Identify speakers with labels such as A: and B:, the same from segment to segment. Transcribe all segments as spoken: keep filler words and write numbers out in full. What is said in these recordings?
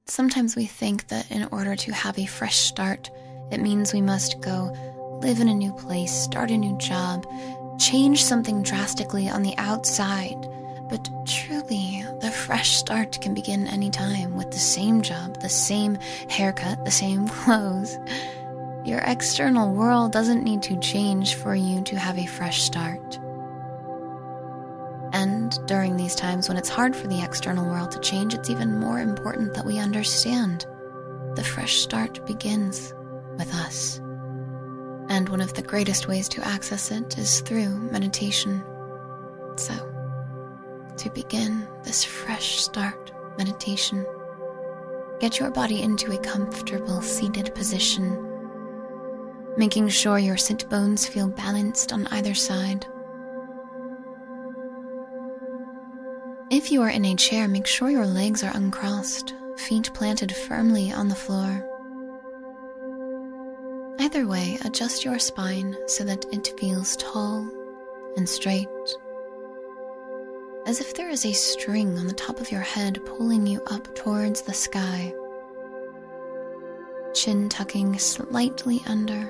A: Sometimes we think that in order to have a fresh start, it means we must go live in a new place, start a new job, change something drastically on the outside. But truly, the fresh start can begin anytime with the same job, the same haircut, the same clothes. Your external world doesn't need to change for you to have a fresh start. And during these times when it's hard for the external world to change, it's even more important that we understand the fresh start begins with us. And one of the greatest ways to access it is through meditation. So, to begin this fresh start meditation, get your body into a comfortable seated position, making sure your sit bones feel balanced on either side. If you are in a chair, make sure your legs are uncrossed, feet planted firmly on the floor. Either way, adjust your spine so that it feels tall and straight, as if there is a string on the top of your head pulling you up towards the sky. Chin tucking slightly under.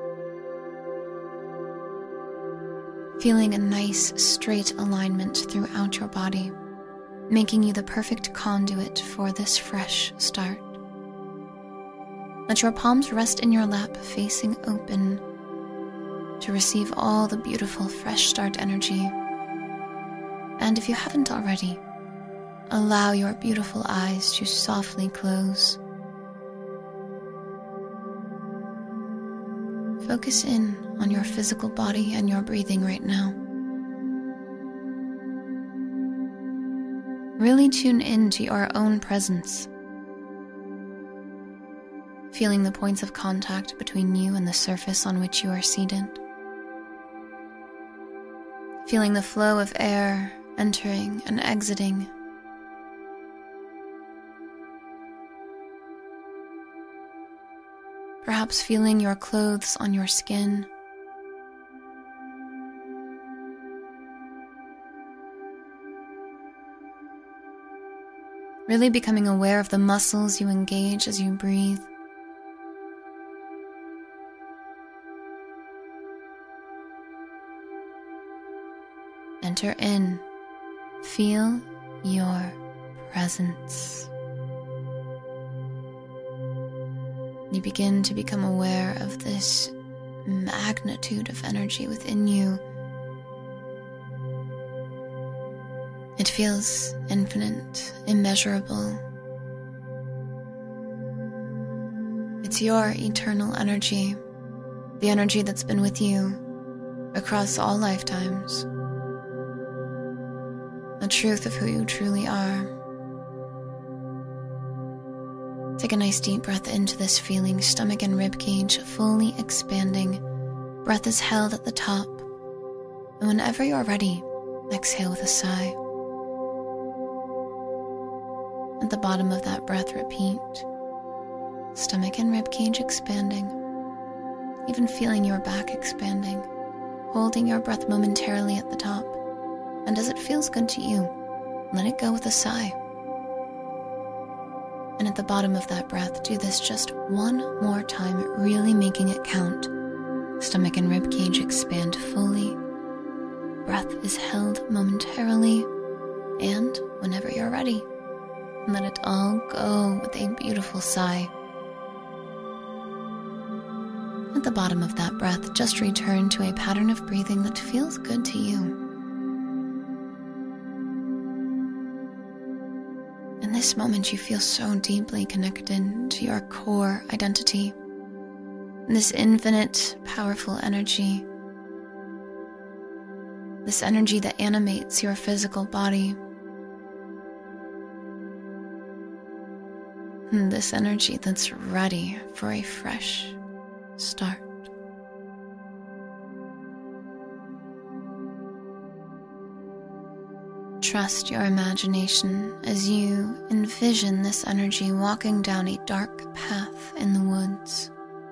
A: Feeling a nice straight alignment throughout your body, making you the perfect conduit for this fresh start. Let your palms rest in your lap, facing open, to receive all the beautiful fresh start energy. And if you haven't already, allow your beautiful eyes to softly close. Focus in on your physical body and your breathing right now. Really tune in to your own presence, feeling the points of contact between you and the surface on which you are seated. Feeling the flow of air entering and exiting. Perhaps feeling your clothes on your skin. Really becoming aware of the muscles you engage as you breathe. Enter in. Feel your presence. You begin to become aware of this magnitude of energy within you. It feels infinite, immeasurable. It's your eternal energy, the energy that's been with you across all lifetimes. The truth of who you truly are. Take a nice deep breath into this feeling, stomach and rib cage fully expanding. Breath is held at the top. And whenever you're ready, exhale with a sigh. At the bottom of that breath, repeat. Stomach and rib cage expanding. Even feeling your back expanding. Holding your breath momentarily at the top. And as it feels good to you, let it go with a sigh. And at the bottom of that breath, do this just one more time, really making it count. Stomach and rib cage expand fully. Breath is held momentarily. And whenever you're ready, let it all go with a beautiful sigh. At the bottom of that breath, just return to a pattern of breathing that feels good to you. In this moment, you feel so deeply connected to your core identity, this infinite, powerful energy, this energy that animates your physical body, and this energy that's ready for a fresh start. Trust your imagination as you envision this energy walking down a dark path in the woods.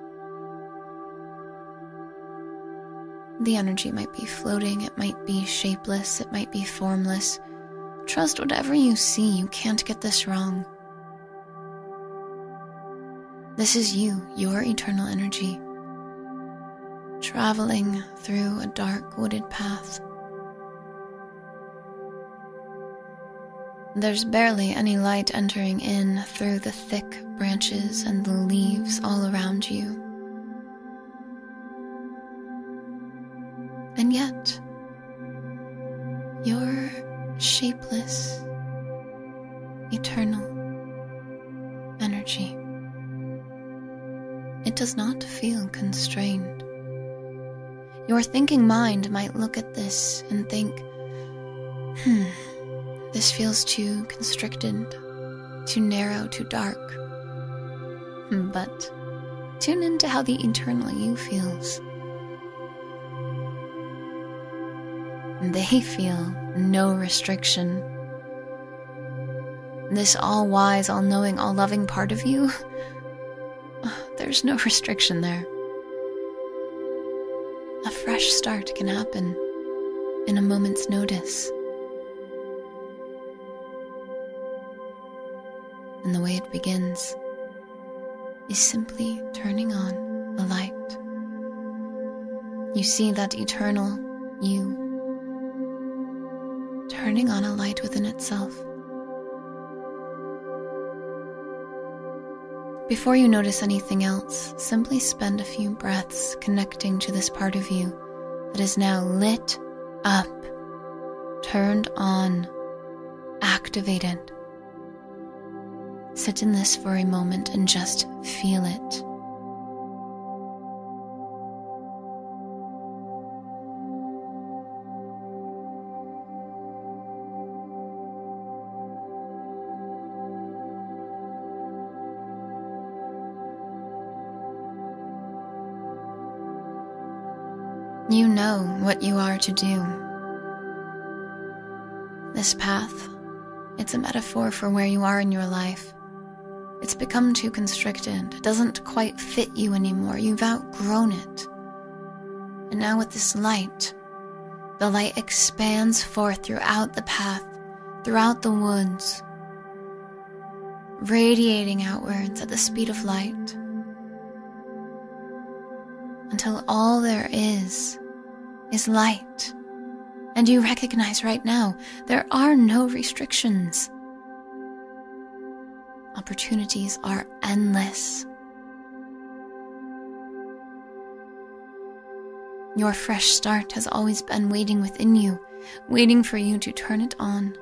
A: The energy might be floating, it might be shapeless, it might be formless. Trust whatever you see, you can't get this wrong. This is you, your eternal energy, traveling through a dark wooded path. There's barely any light entering in through the thick branches and the leaves all around you. And yet, you're shapeless, eternal energy. It does not feel constrained. Your thinking mind might look at this and think, hmm, this feels too constricted, too narrow, too dark. But tune into how the eternal you feels. They feel no restriction. This all-wise, all-knowing, all-loving part of you, there's no restriction there. A fresh start can happen in a moment's notice. And the way it begins is simply turning on a light. You see that eternal you turning on a light within itself. Before you notice anything else, simply spend a few breaths connecting to this part of you that is now lit up, turned on, activated. Sit in this for a moment and just feel it. You know what you are to do. This path, it's a metaphor for where you are in your life. It's become too constricted. It doesn't quite fit you anymore. You've outgrown it. And now with this light, the light expands forth throughout the path, throughout the woods, radiating outwards at the speed of light, until all there is is light. And you recognize right now, there are no restrictions. Opportunities are endless. Your fresh start has always been waiting within you, waiting for you to turn it on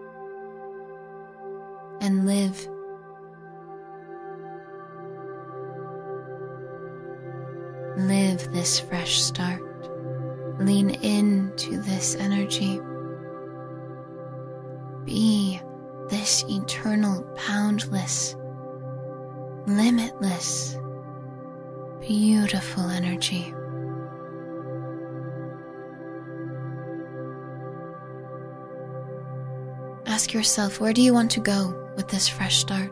A: and live. Live this fresh start. Lean into this energy. Be this eternal, boundless, limitless, beautiful energy. Ask yourself, where do you want to go with this fresh start?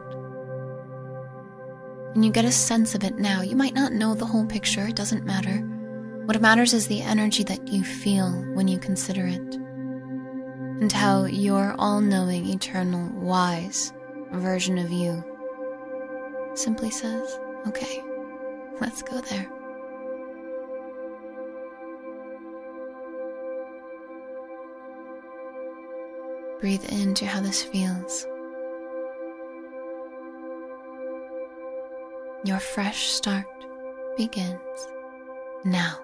A: And you get a sense of it now. You might not know the whole picture, it doesn't matter. What matters is the energy that you feel when you consider it, and how your all-knowing, eternal, wise version of you simply says, okay, let's go there. Breathe into how this feels. Your fresh start begins now.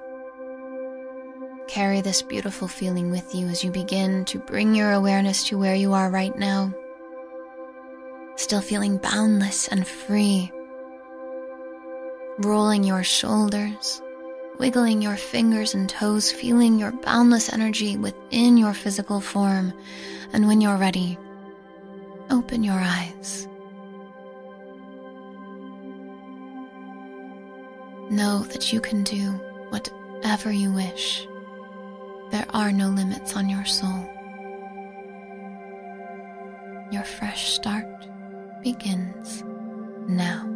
A: Carry this beautiful feeling with you as you begin to bring your awareness to where you are right now. Still feeling boundless and free. Rolling your shoulders, wiggling your fingers and toes, feeling your boundless energy within your physical form. And when you're ready, open your eyes. Know that you can do whatever you wish. There are no limits on your soul. Your fresh start begins now.